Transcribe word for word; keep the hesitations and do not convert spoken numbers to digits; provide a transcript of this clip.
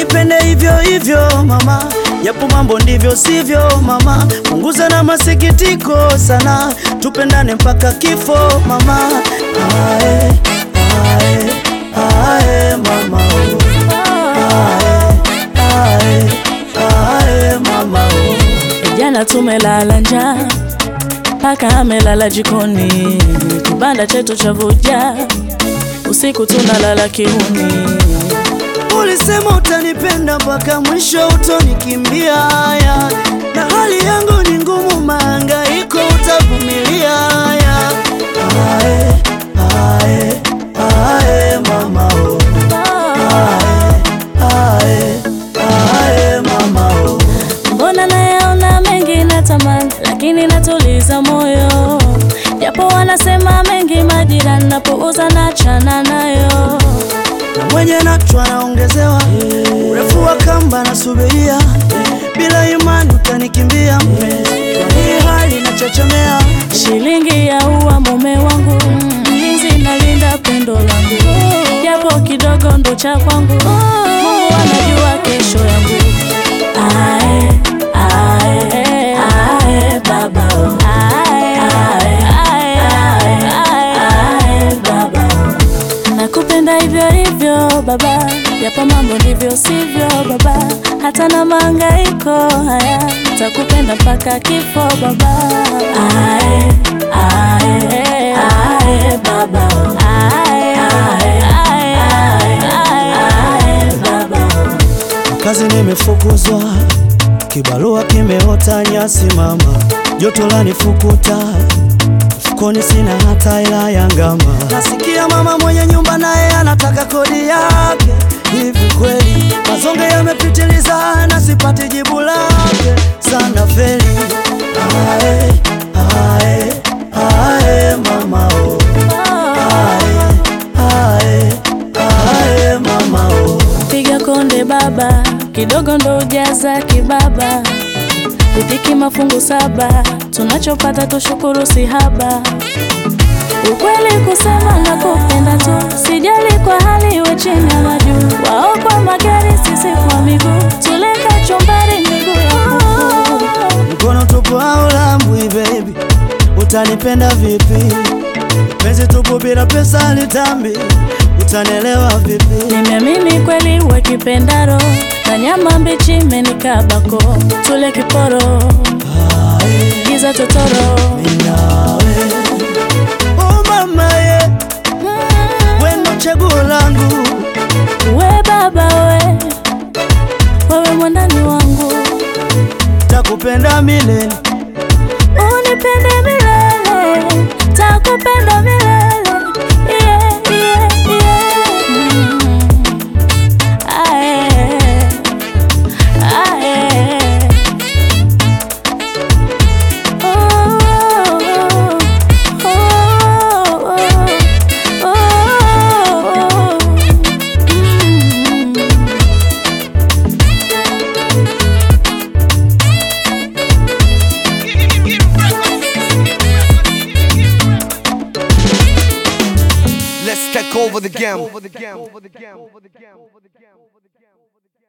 Nipende hivyo hivyo mama, japo mambo ndivyo sivyo mama. Punguza na masikitiko sana, tupendane mpaka kifo mama. Ae, ae, ae mama oh. Ae, ae, ae mama oh. Jana tumelala njaa, paka amelala jikoni, kibanda chetu chavuja, usiku tunalala kiuni. Ulisema utanipenda mpaka mwisho utonikimbia, na hali yangu ni ngumu, mahangaiko utavumilia. Ae, ae, ae mama oh. Ae, ae, ae mama oh. Mbona nayaona mengi natamani, lakini natuliza moyo, japo wanasema mengi majirani, napouza nachana nayo. Na mwenye nacho anaongezewa, urefu wa kamba nasubiria, bila imani utanikimbia mpenzi, kwa hii hali nachechemea. Shilingi ya uwa mume wangu, mlinzi nalinda pendo langu, japo kidogo ndo cha kwangu, Mungu anajua kesho yangu. Ae, ae, ae baba oh. Ae, ae, ae, ae, ae baba oh. Nakupenda hivyo hivyo baba, japo mambo ndivyo sivyo baba. Hata na mahangaiko haya, takupenda mpaka kifo baba. Ae, ae, ae baba oh. Ae, ae, ae, ae, ae baba oh. Kazi nimefukuzwa, kibarua kimeota nyasi mama, joto lanifukuta, mfukoni sina hata hela ya ngama. Nasikia mama mwenye nyumba naye anataka kodi yake, hivi kweli? Mazonge yamepitiliza na sipati jibu lake, sana feli. Ae, ae, ae mama oh. Ae, ae, ae mama oh. Piga konde baba, kidogo ndo ujaza kibaba, ridhiki mafungu saba, tunachopata tushukuru si haba. Ukweli kusema nakupenda tu, sijali kwa hali iwe chini ya majuu. Wao kwa magari sisi kwa miguu, tuleka chombari miguu ya kuku. Mkono tupu au lambwi baby, utanipenda vipi? Penzi tupu bila pesa litambi, utanelewa vipi? Nimeamini kweli uwe kipendaro, na nyama mbichi menikabako, tule kiporo, Ae, giza totoro. minawe oh mama ye, wendo chaguo langu. We baba we, wewe mwandani wangu, takupenda milele, unipende milele, takupenda milele. Yeah, yeah, yeah. Mm. Ae, ae. Oh, oh, oh, oh, oh. Mm. Let's take over the game.